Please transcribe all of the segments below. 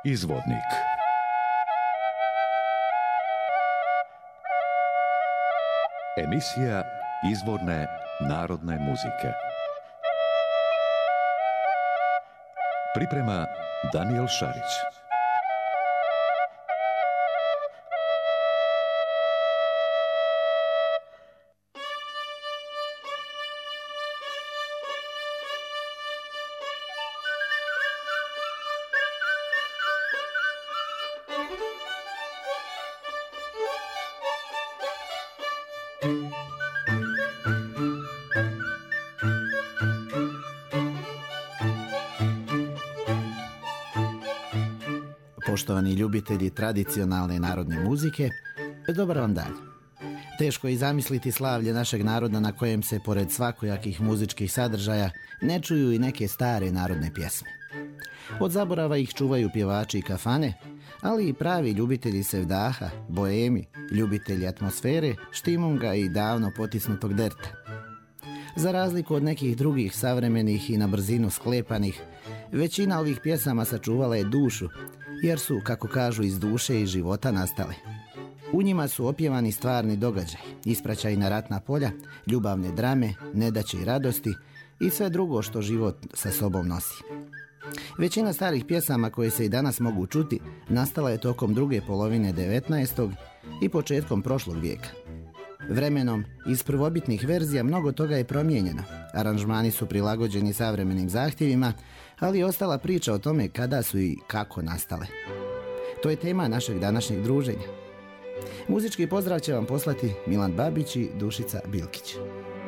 Izvodnik. Emisija izvorne narodne muzike. Priprema Daniel Šarić. Poštovani ljubitelji tradicionalne narodne muzike, dobar vam dan. Teško je i zamisliti slavlje našeg naroda na kojem se, pored svakojakih muzičkih sadržaja, ne čuju i neke stare narodne pjesme. Od zaborava ih čuvaju pjevači i kafane, ali i pravi ljubitelji sevdaha, boemi, ljubitelji atmosfere, štimunga i davno potisnutog derta. Za razliku od nekih drugih savremenih i na brzinu sklepanih, većina ovih pjesama sačuvala je dušu, jer su, kako kažu, iz duše i života nastale. U njima su opjevani stvarni događaj, ispraćaji na ratna polja, ljubavne drame, nedaće i radosti i sve drugo što život sa sobom nosi. Većina starih pjesama koje se i danas mogu čuti nastala je tokom druge polovine 19. i početkom prošlog vijeka. Vremenom, iz prvobitnih verzija mnogo toga je promijenjeno, aranžmani su prilagođeni savremenim zahtjevima, ali je ostala priča o tome kada su i kako nastale. To je tema našeg današnjeg druženja. Muzički pozdrav će vam poslati Milan Babić i Dušica Bilkić.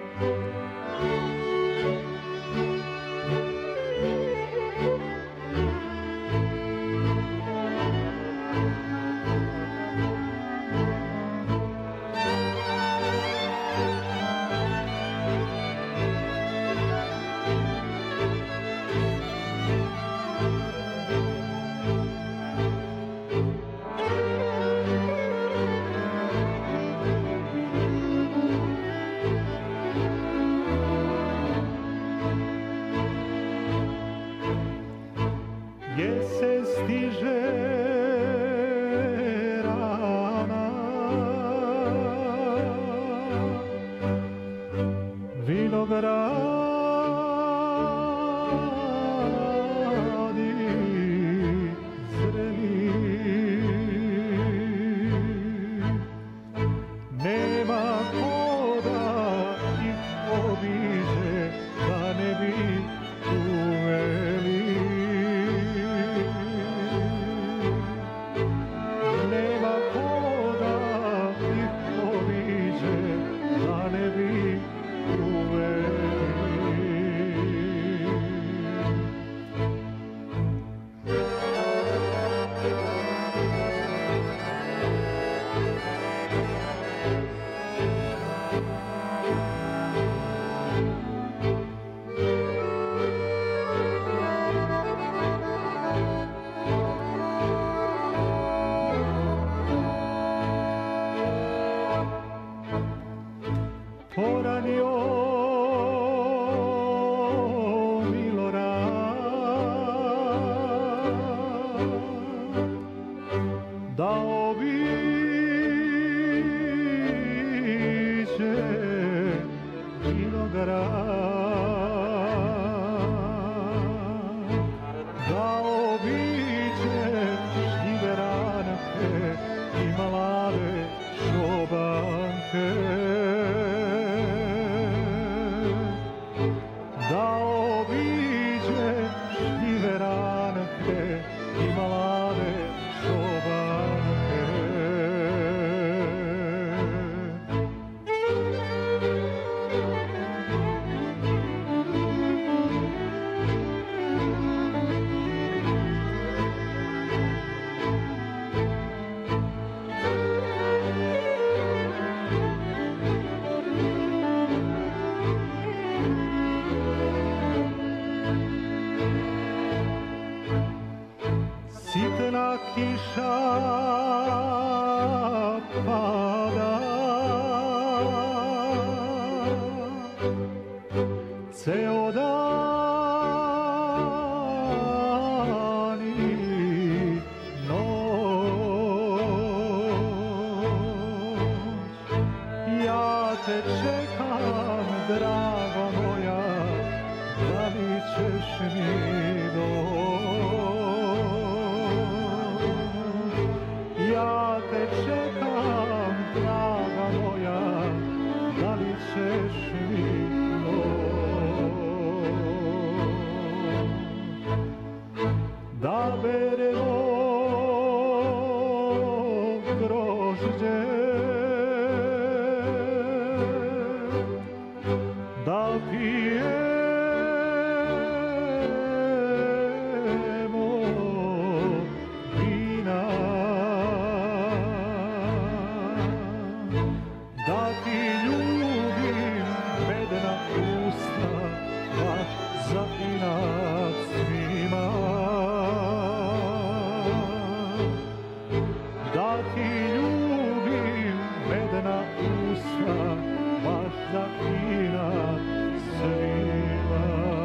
kiša pada, ceo dan i mi dom. Ja te čekam, draga moja, da li ćeš mi dom. Da beremo grožđe, da pijemo vina, da ti ljubim medena usta, baš za inat svima, da ti ljubim medena usta, baš za inat svima.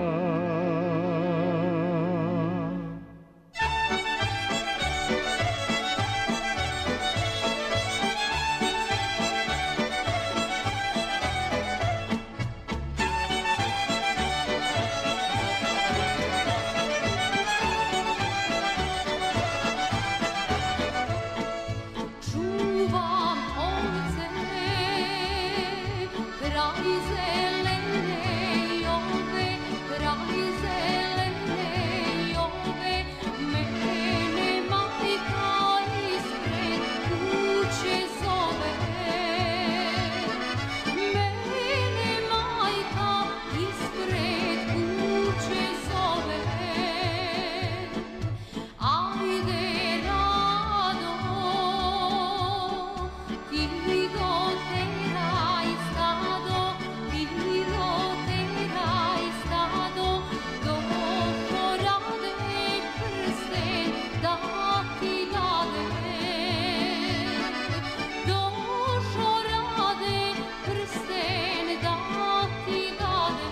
Čuvam ovce kraj zelene jove, kraj zelene jove, mene majka ispred kuće zove, mene majka ispred kuće zove. Ajde rado, ti doteraj stado, ti doteraj stado, došo rade prsten da ti dade, došo rade prsten da ti dade.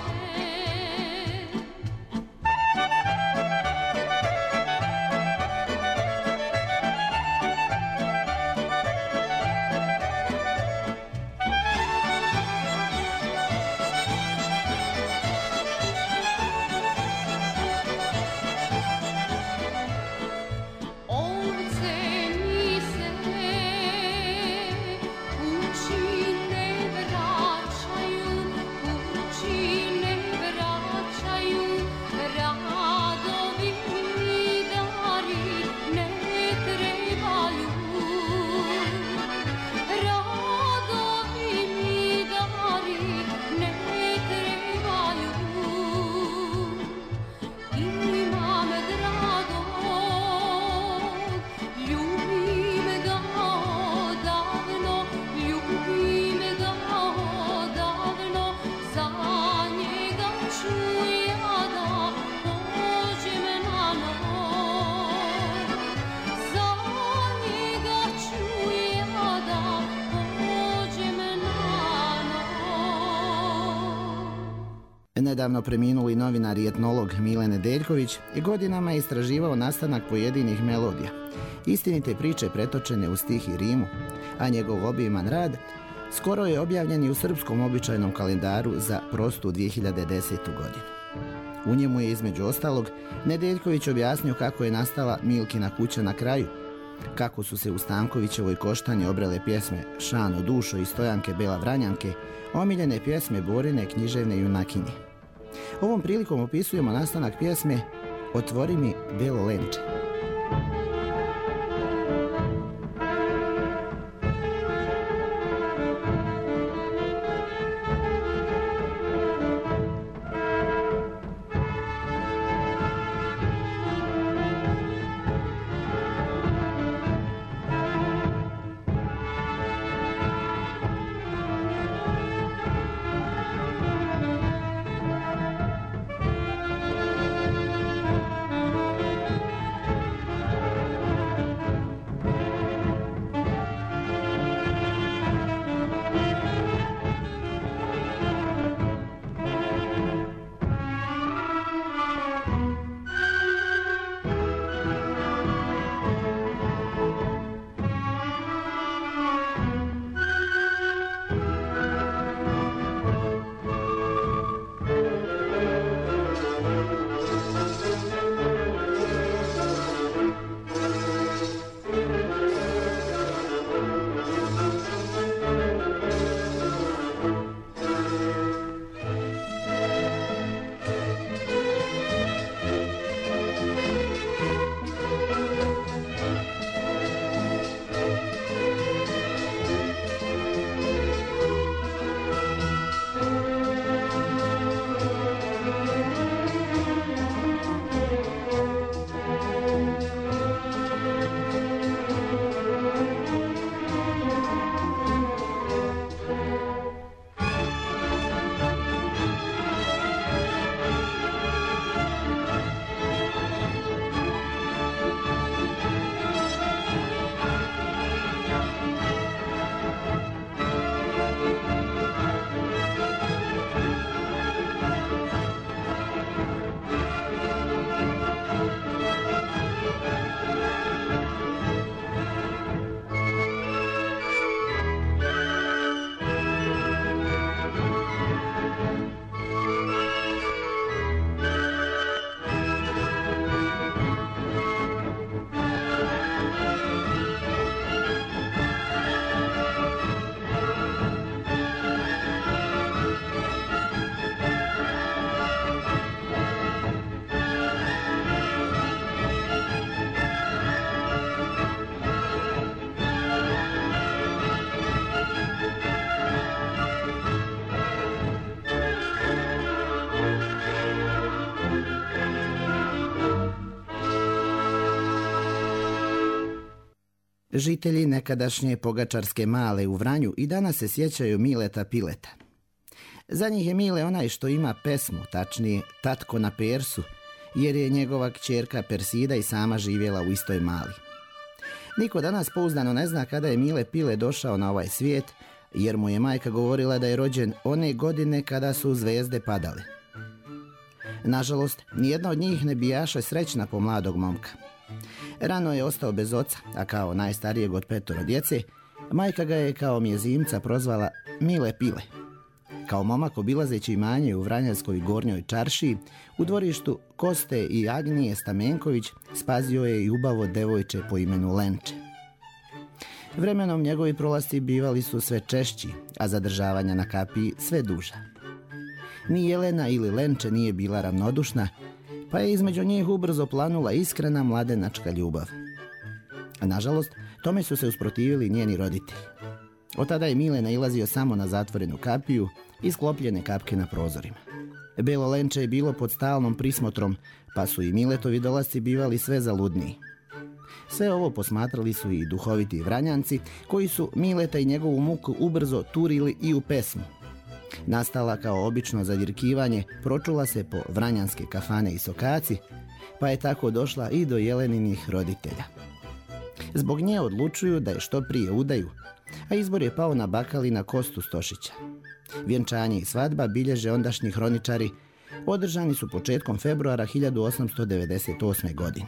Ovce mi se kući ne vraćaju, kući ne vraćaju, radovi mi dari ne trebaju, radovi mi dari ne trebaju. Imam dragog, ljubim ga odavno, ljubim ga odavno, za njega ću ja da pođem na noć, za njega ću ja da pođem na noć. Nedavno preminuli novinar i etnolog Mile Nedeljković i godinama je istraživao nastanak pojedinih melodija, istinite priče pretočene u stih i rimu, a njegov obiman rad skoro je objavljen i u srpskom običajnom kalendaru za prostu 2010. godinu. U njemu je između ostalog Nedeljković objasnio kako je nastala Milkina kuća na kraju, kako su se u Stankovićevoj Koštani obrele pjesme Šano dušo i Stojanke Bela Vranjanke, omiljene pjesme Borine književne junakinje. Ovom prilikom opisujemo nastanak pjesme Otvori mi belo lenče. Žitelji nekadašnje Pogačarske Male u Vranju i danas se sjećaju Mileta Pileta. Za njih je Mile onaj što ima pesmu, tačnije Tatko na Persu, jer je njegova kćerka Persida i sama živjela u istoj Mali. Niko danas pouzdano ne zna kada je Mile Pile došao na ovaj svijet, jer mu je majka govorila da je rođen one godine kada su zvezde padale. Nažalost, nijedna od njih ne bijaše srećna po mladog momka. Rano je ostao bez oca, a kao najstarijeg od 5 djece, majka ga je kao mjezimca prozvala Mile Pile. Kao momak obilazeći imanje u Vranjanskoj gornjoj čaršiji, u dvorištu Koste i Agnije Stamenković spazio je i ubavo devojče po imenu Lenče. Vremenom njegovi prolasci bivali su sve češći, a zadržavanja na kapiji sve duža. Ni Jelena ili Lenče nije bila ravnodušna, pa je između njih ubrzo planula iskrena mladenačka ljubav. Nažalost, tome su se usprotivili njeni roditelji. Od tada je Mile nailazio samo na zatvorenu kapiju i sklopljene kapke na prozorima. Belo Lenče je bilo pod stalnom prismotrom, pa su i Miletovi dolasci bivali sve zaludniji. Sve ovo posmatrali su i duhoviti Vranjanci, koji su Mileta i njegovu muku ubrzo turili i u pesmu. Nastala kao obično zadirkivanje, pročula se po vranjanske kafane i sokaci, pa je tako došla i do Jeleninih roditelja. Zbog nje odlučuju da je što prije udaju, a izbor je pao na Bakalina Kostu Stošića. Vjenčanje i svadba bilježe ondašnji hroničari, održani su početkom februara 1898. godine.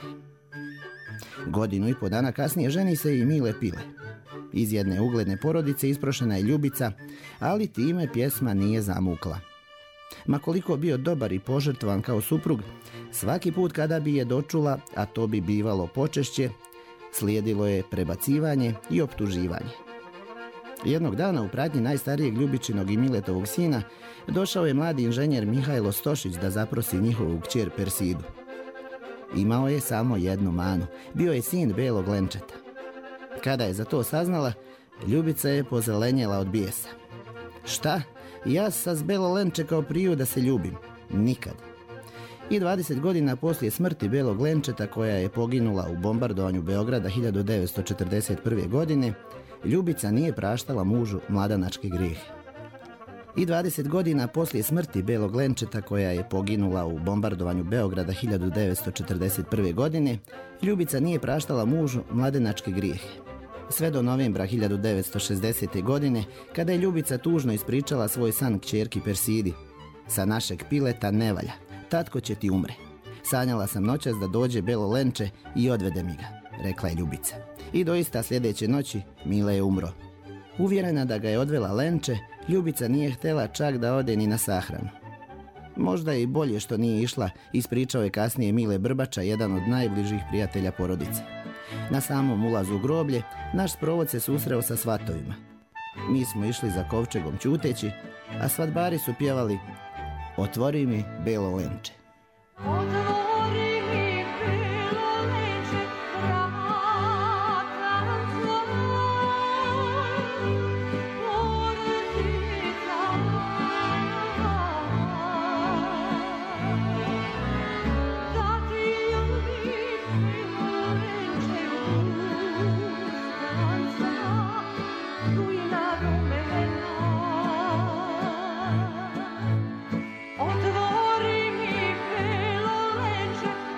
Godinu i po dana kasnije ženi se i Mile Pile. Iz jedne ugledne porodice isprošena je Ljubica, ali time pjesma nije zamukla. Ma koliko bio dobar i požrtvan kao suprug, svaki put kada bi je dočula, a to bi bivalo počešće, slijedilo je prebacivanje i optuživanje. Jednog dana u pratnji najstarijeg Ljubičinog i Miletovog sina došao je mladi inženjer Mihajlo Stošić da zaprosi njihovu kćer Persidu. Imao je samo jednu manu, bio je sin Belog Lenčeta. Kada je za to saznala, Ljubica je pozelenjela od bijesa. Šta? Ja sa Belo Lenče kao priju da se ljubim? Nikad. I 20 godina poslije smrti Belog Lenčeta, koja je poginula u bombardovanju Beograda 1941. godine, Ljubica nije praštala mužu mladanačke grijehe. I 20 godina poslije smrti Belog Lenčeta, koja je poginula u bombardovanju Beograda 1941. godine, Ljubica nije praštala mužu mladenačke grijehe. Sve do novembra 1960. godine, kada je Ljubica tužno ispričala svoj san kćerki Persidi. Sa našeg Pileta ne valja, tatko će ti umre. Sanjala sam noćas da dođe Belo Lenče i odvede mi ga, rekla je Ljubica. I doista sljedeće noći Mile je umro. Uvjerena da ga je odvela Lenče, Ljubica nije htjela čak da ode ni na sahranu. Možda je i bolje što nije išla, ispričao je kasnije Mile Brbača, jedan od najbližih prijatelja porodice. Na samom ulazu u groblje, naš sprovod se susreo sa svatovima. Mi smo išli za kovčegom ćuteći, a svadbari su pjevali Otvori mi Belo Lenče. Otvori mi Belo Lenče, vrata tvoj, porodica da ti ljubim Belo Lenče, ustanca, rujna rumena. Otvori mi Belo Lenče,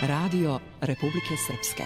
Radio Republike Srpske.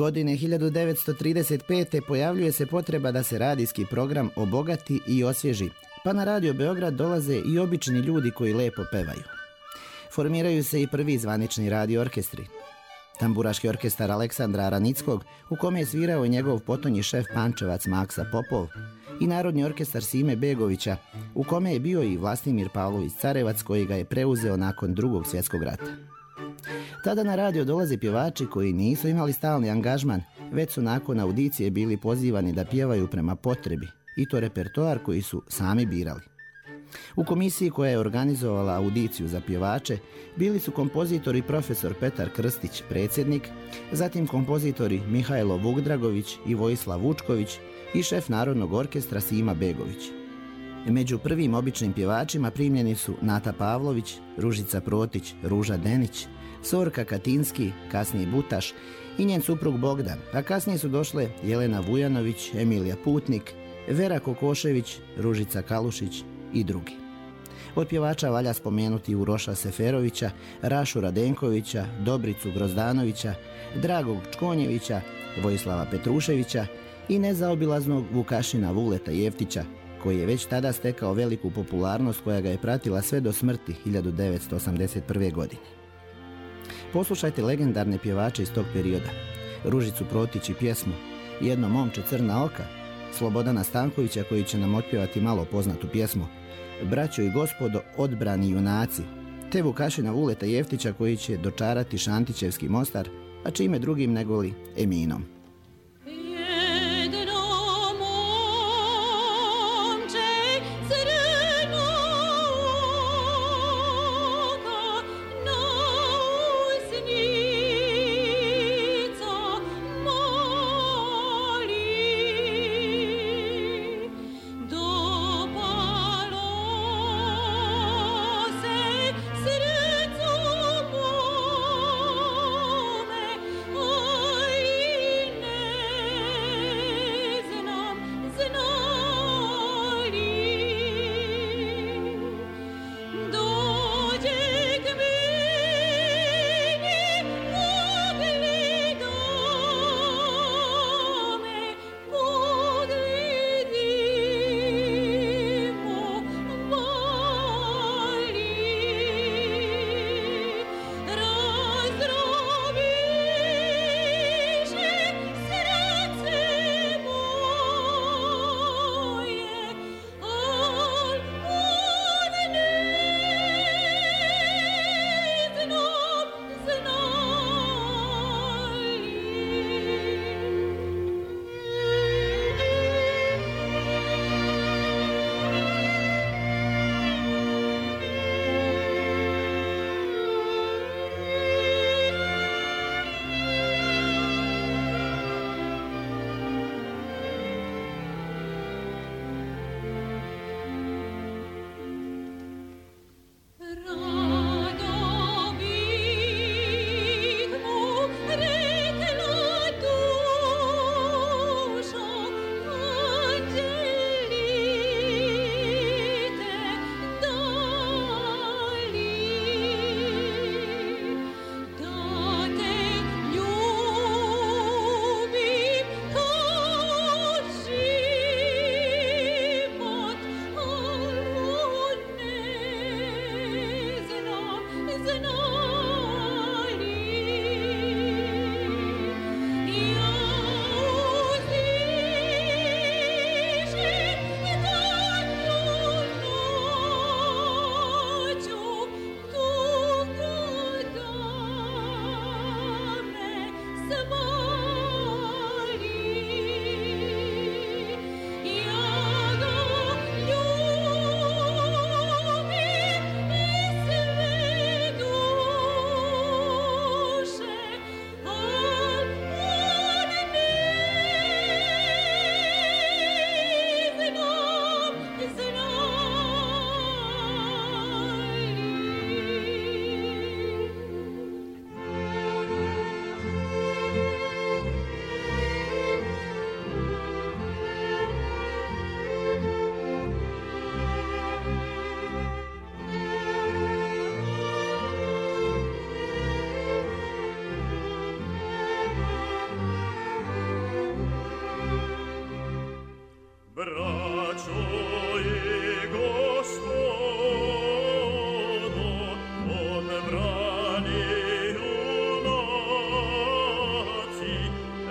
Godine 1935. pojavljuje se potreba da se radijski program obogati i osvježi, pa na Radio Beograd dolaze i obični ljudi koji lepo pevaju. Formiraju se i prvi zvanični radio orkestri. Tamburaški orkestar Aleksandra Aranickog, u kome je svirao i njegov potonji šef Pančevac Maksa Popov, i Narodni orkestar Sime Begovića, u kome je bio i Vlastimir Pavlović Carevac, koji ga je preuzeo nakon Drugog svjetskog rata. Tada na radio dolaze pjevači koji nisu imali stalni angažman, već su nakon audicije bili pozivani da pjevaju prema potrebi, i to repertoar koji su sami birali. U komisiji koja je organizovala audiciju za pjevače bili su kompozitori profesor Petar Krstić, predsjednik, zatim kompozitori Mihajlo Vukdragović i Vojislav Vučković i šef Narodnog orkestra Sima Begović. Među prvim običnim pjevačima primljeni su Nata Pavlović, Ružica Protić, Ruža Denić, Sorka Katinski, kasnije Butaš, i njen suprug Bogdan, a kasnije su došle Jelena Vujanović, Emilija Putnik, Vera Kokošević, Ružica Kalušić i drugi. Od pjevača valja spomenuti Uroša Seferovića, Rašu Radenkovića, Dobricu Grozdanovića, Dragog Čkonjevića, Vojislava Petruševića i nezaobilaznog Vukašina Vuleta Jeftića, koji je već tada stekao veliku popularnost koja ga je pratila sve do smrti 1981. godine. Poslušajte legendarne pjevače iz tog perioda: Ružicu Protić i pjesmu Jedno momče crna oka, Slobodana Stankovića koji će nam otpjevati malo poznatu pjesmu Braćo i gospodo, odbrani junaci, te Vukašina Vuleta Jeftića koji će dočarati Šantićevski Mostar, a čime drugim negoli Eminom. Oj,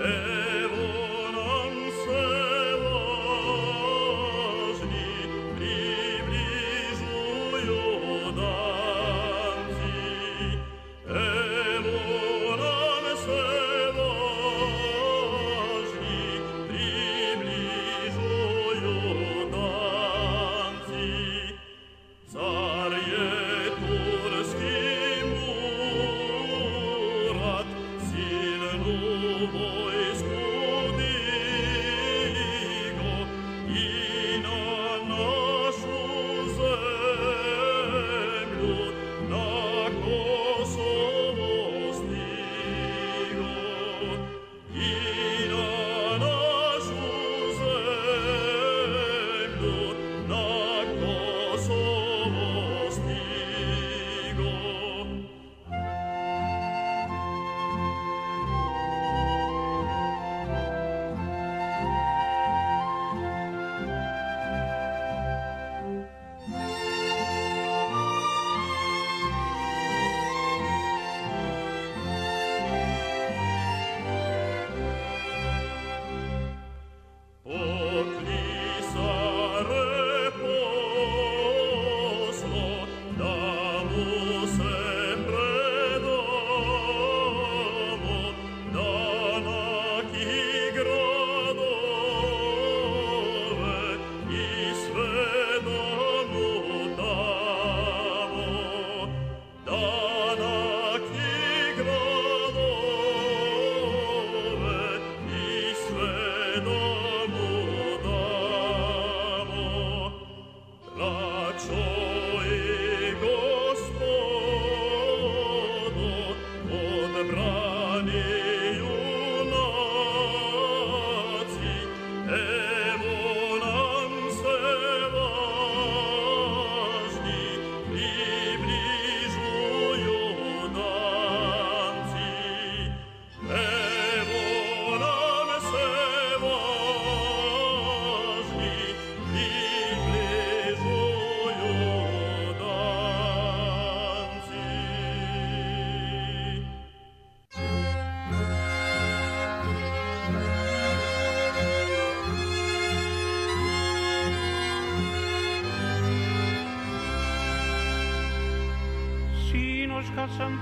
kad sam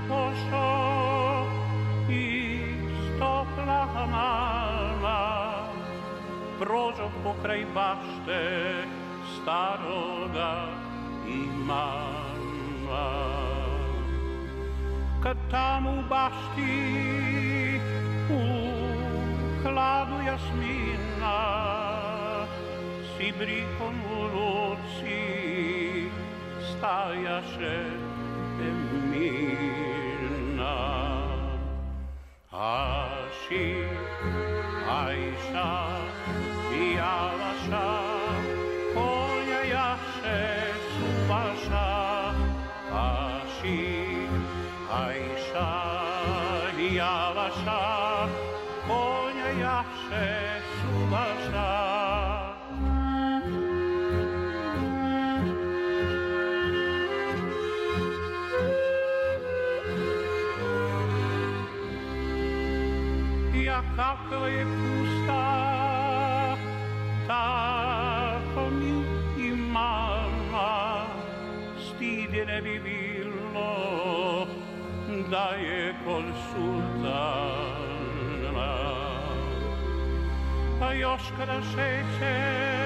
pošao iz topla mala, prođo pokraj bašte staroga imama. Kad tamo u bašti u hladu jasmina s ibrikom u ruci stajaše mirna. Aši, Ajša i Alaša, konja jaše suvaša. Aši, Ajša i Alaša, konja jaše suvaša. Kakva je pusta, tako mi i mama, stid je ne bi bilo da je kod sultana. Pa još kada šeće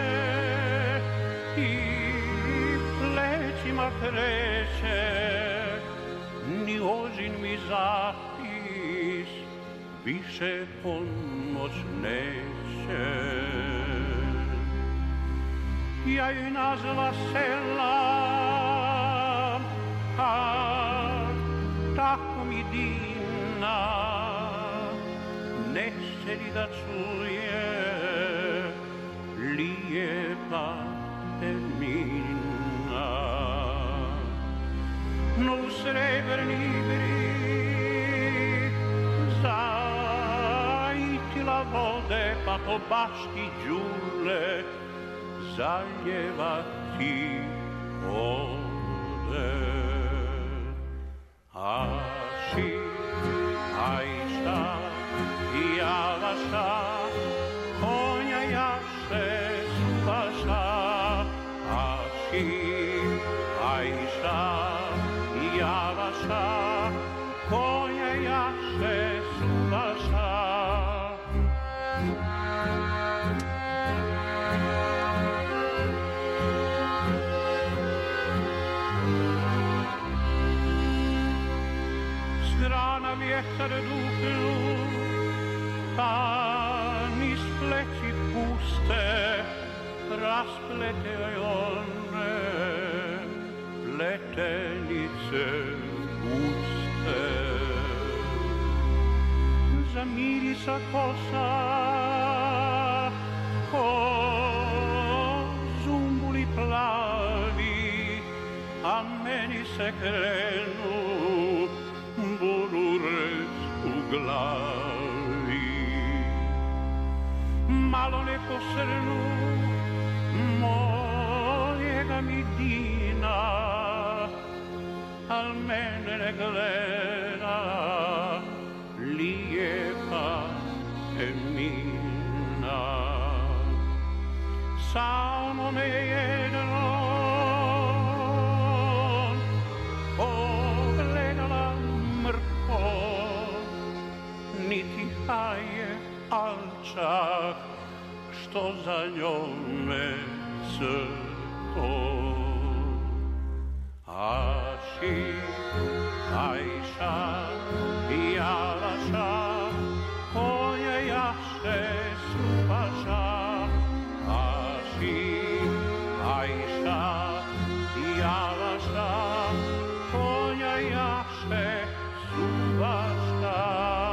i plećima kreće, ni ožin mi zapis više pomoć neće. Ja joj nazva sela, a tako mi divna, neće li da čuje lijepa termina. No u srebrni zaitila vode, pa po bašti đule zaljevati ode. Aši, Ajša i Ala javaša, konja jaše suvaša, aši, ajša, javaša, konja jaše suvaša. Strana vjetar duhnu, pa niz pleći puste, rasplete one pletenice guste. Zamirisa kosa, ko zumbuli plavi, a meni se krenu burures u glavi. Malo neko srnu mojega mi dina, al mene ne gleda lijepa Emina. Samo me jedno pogledala mrko, niti haje, al čak što za njome crko. Aši, ajša, javaša, koje jaše suvaša. Aši, ajša, javaša, koje jaše suvaša.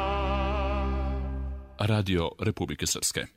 Radio Republike Srpske.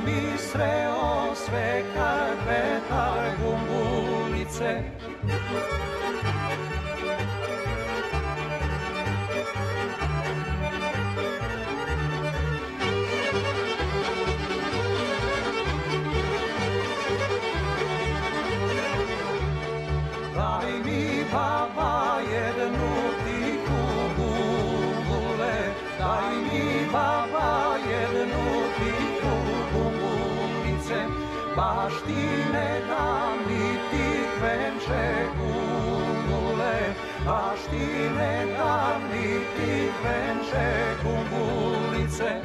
bi sreo sve karpetar gumbulice. Daj mi baba jednu tihu gumbule, daj mi baba jednu tihu gumbulice, baš ti ne dam niti kvenče gumbule, baš ti ne dam niti kvenče gumbulice.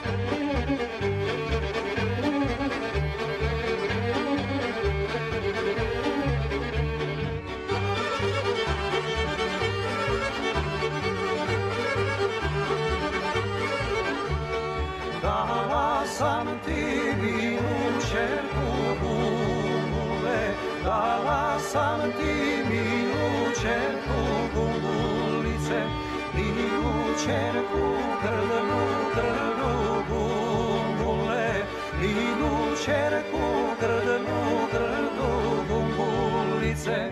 Dala sam ti milu čerku gumbule, dala sam ti milu čerku gumbulice, milu čerku grdnu, grdnu gumbule, milu čerku grdnu, grdnu gumbulice.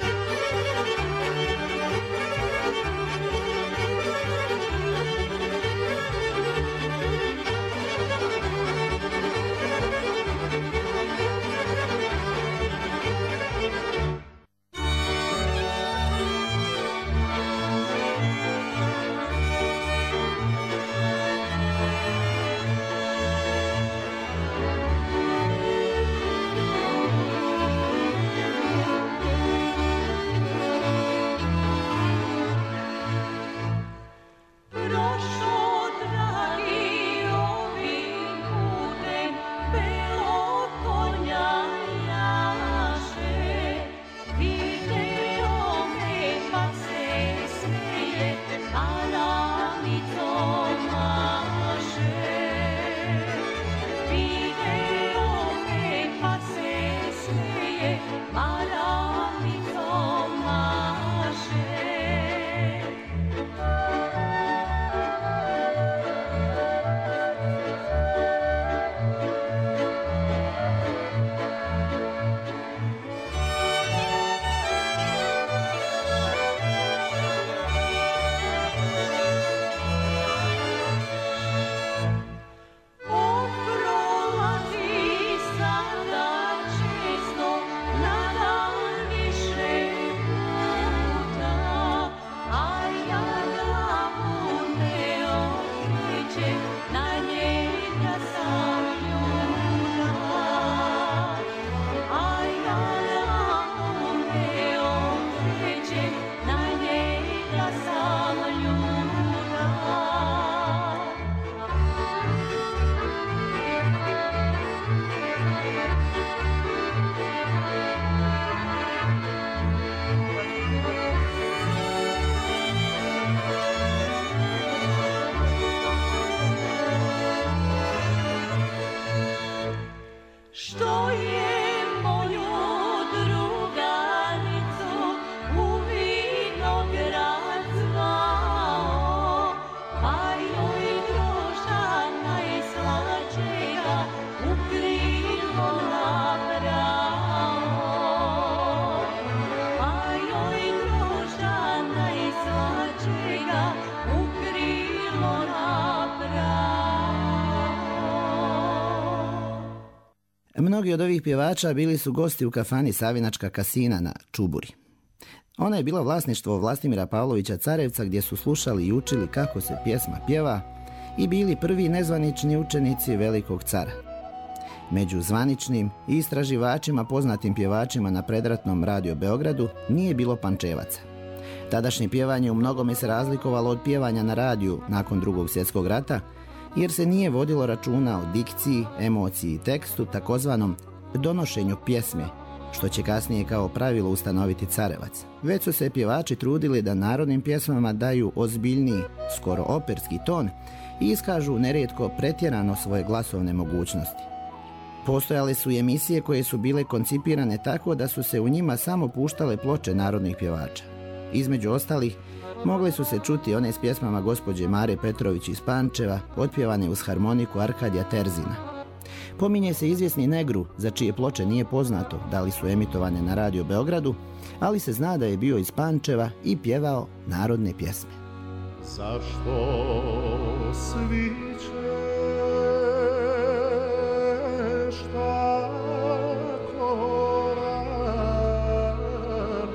Mnogi od ovih pjevača bili su gosti u kafani Savinačka kasina na Čuburi. Ona je bila vlasništvo Vlastimira Pavlovića Carevca, gdje su slušali i učili kako se pjesma pjeva i bili prvi nezvanični učenici velikog cara. Među zvaničnim i istraživačima poznatim pjevačima na predratnom Radio Beogradu nije bilo Pančevaca. Tadašnje pjevanje u mnogome se razlikovalo od pjevanja na radiju nakon Drugog svjetskog rata, jer se nije vodilo računa o dikciji, emociji i tekstu, takozvanom donošenju pjesme, što će kasnije kao pravilo ustanoviti Carevac. Već su se pjevači trudili da narodnim pjesmama daju ozbiljniji, skoro operski ton i iskažu nerijetko pretjerano svoje glasovne mogućnosti. Postojale su i emisije koje su bile koncipirane tako da su se u njima samo puštale ploče narodnih pjevača. Između ostalih, mogle su se čuti one s pjesmama gospođe Mare Petrović iz Pančeva, otpjevane uz harmoniku Arkadija Terzina. Pominje se izvjesni Negru, za čije ploče nije poznato da li su emitovane na Radio Beogradu, ali se zna da je bio iz Pančeva i pjevao narodne pjesme. Zašto svićeš tako rano,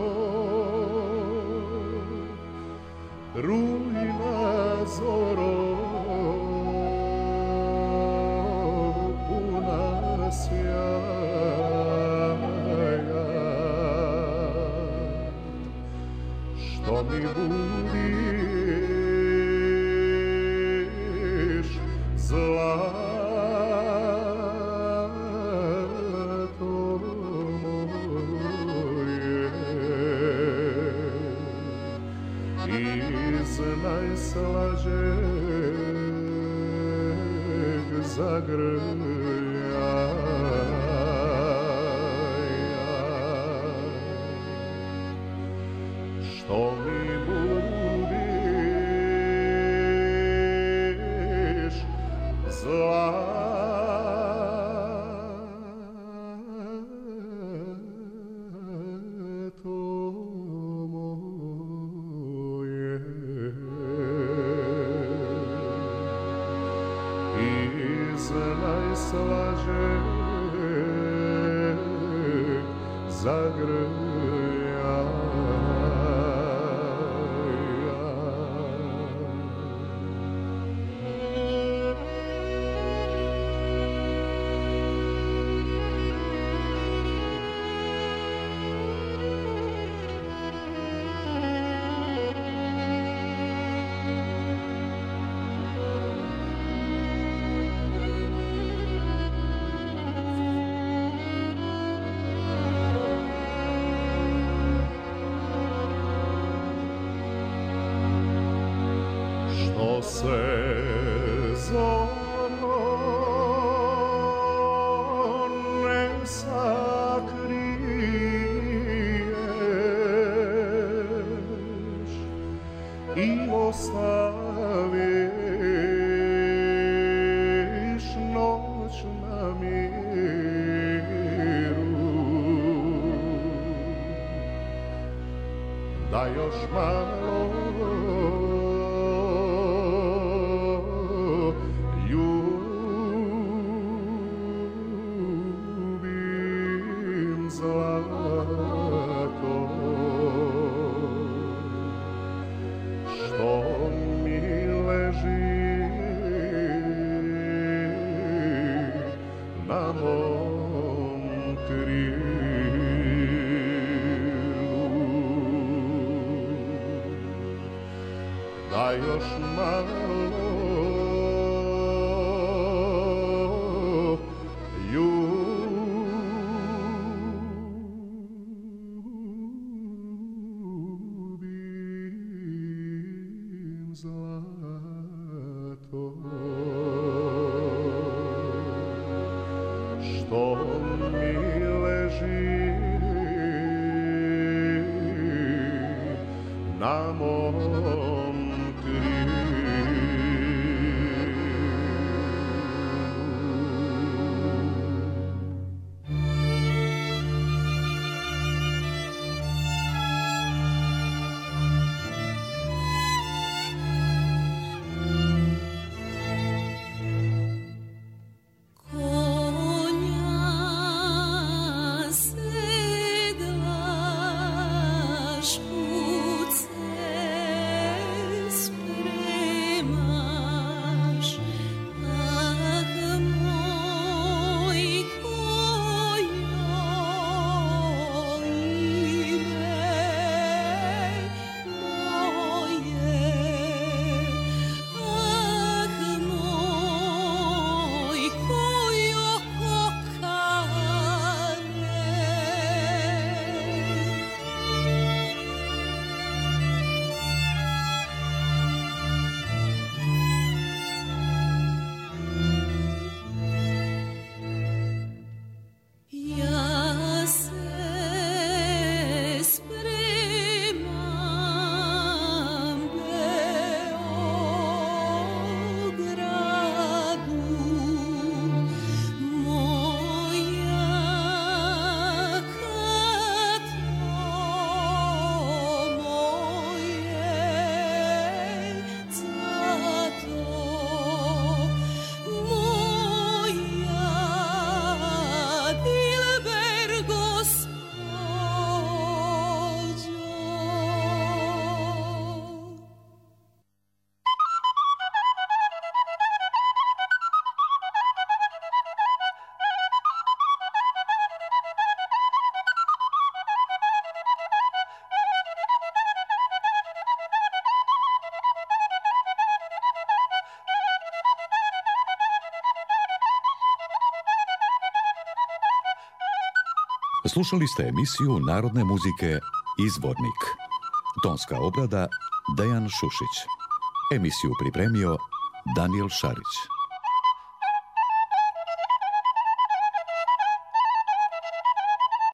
rujna zoro puna sjaja, što mi budiš zlato moje iz najslađeg zagrljaja, što mi budiš zlato moje iz najslađeg zagrljaja. Što se zorno ne sakriješ i ostaviš noć na miru, da još malo ljubim zlato, što mi leži na mom krilu, da još malo ljubim zlato, što mi leži na mom krilu. Sedlaš u cestu Slušali ste emisiju narodne muzike Izvornik. Tonska obrada Dejan Šušić. Emisiju pripremio Danijel Šarić.